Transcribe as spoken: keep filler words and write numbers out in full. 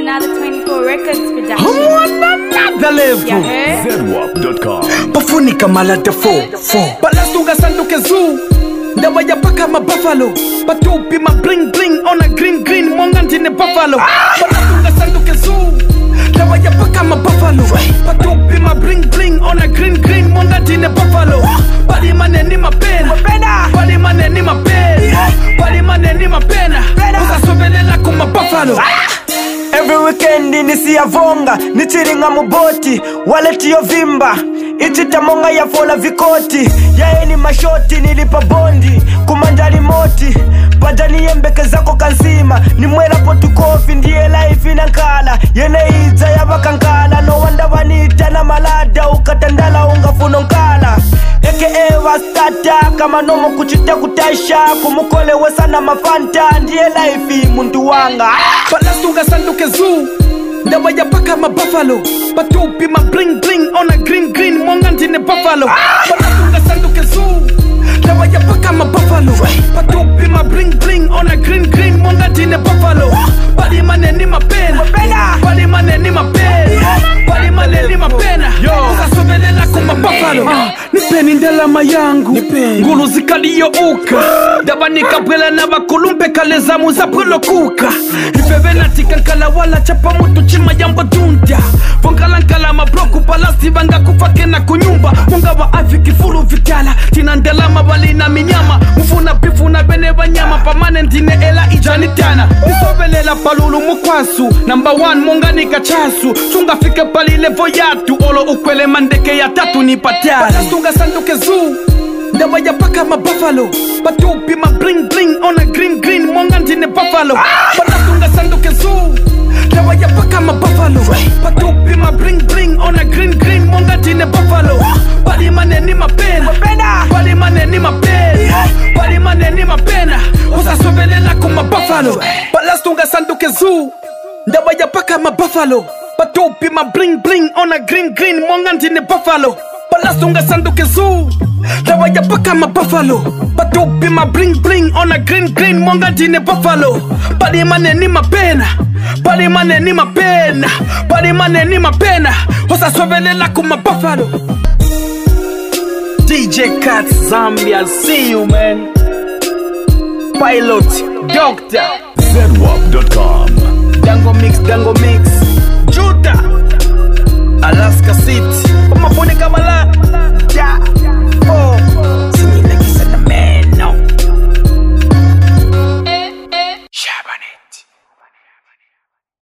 another twenty-four Records production. I'm on another level. Yeah, Z W A P dot com. Bafunika malade four four. Balasunga sanduke zoo. Ndawa ya paka ma buffalo. Patupi ma bling bling on a green green monganti ne buffalo. Balasunga sanduke zoo. Ndawa ya paka ma buffalo. Patupi ma bling bling on a green green monganti ne buffalo. Bali mane ni mapena. Bali mane ni mapena. Bali mane ni mapena. Usa sobelela kuma buffalo. Every weekend nisiyavonga nichiringa muboti waleti yo vimba ichita monga ya fola vikoti yaeni mashoti nilipa bondi kumandali moti badani yembeke zako kansima ni mwela potu kofi ndiye life inankala yene iza yabakankala no wanda wanita na malada ukatandala ungafuno nkala eke ewa stata kama nomo kuchita kutasha kumukole wesa na mafanta ndiye life mundu wanga Balasunga sanduke zoo. Ndawa ya paka ma buffalo. Patupi ma bling bling on a green green monganti ne buffalo. Balasunga sanduke zoo. Ndawa ya paka ma buffalo. Patupi ma bling bling on a green green monganti ne buffalo. Bali mane ni mapena. Bali mane ni mapena. Bali mane ni mapena. Usa sobelela kuma buffalo. Nipeni ndela mayangu. Ngulu zikali yo uka. Daba nikabwela na bakulumpe kale zamu za polo kuka. Ifebe natika nkala wala chapa mutu chima yambo dundia. Vongala nkala mabloku palasti banga kufake na kunyumba. Munga wa afi kifuru vitala. Tina ndela mabali na minyama. Mufuna bifu na bene banyama. Pamane ndine ela ijani tana. Nisobelela palulu mukwasu. Number one munga nika chasu. Chunga fike pali levo yatu. Olo ukwele mandeke ya tatu ni patiali. Balasunga sanduke zoo. Ndawa ya paka ma buffalo. Patupi ma bling bling on a green green monganti ne buffalo. Balasunga sanduke zoo. Ndawa ya paka ma buffalo. Patupi ma bling bling on a green green monganti ne buffalo. Bali mane ni mapena. Bali mane ni mapena. Bali mane ni mapena. Usa sobelela kuma buffalo. Balasunga sanduke zoo. Ndawa ya paka ma buffalo. Patupi ma bling bling on a green green monganti ne buffalo. Balasunga sanduke zoo. Ndawa ya paka ma buffalo. Patupi ma bling bling on a green green monganti ne buffalo. Bali mane ni mapena. Bali mane ni mapena. Bali mane ni mapena. Usa sobelela kuma buffalo. D J Cats Zambia, I'll see you man. Pilot Doctor Z W A P dot com. Dango mix, dango mix.